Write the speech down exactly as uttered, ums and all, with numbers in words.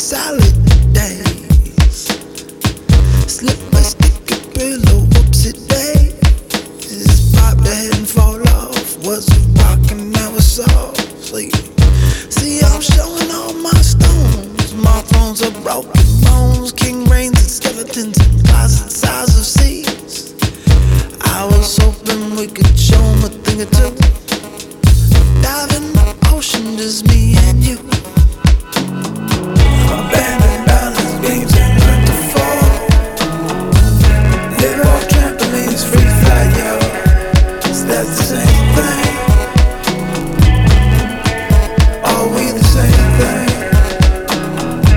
salad days. Slip my sticky pillow, whoopsie days. Pop the head and fall off. Was a rock and now it's all sleep. See, I'm showing all my stones. My thrones are broken bones. King reigns and skeletons in closet size of seas. I was hoping we could show 'em a thing or two. Dive in the ocean, just me and you.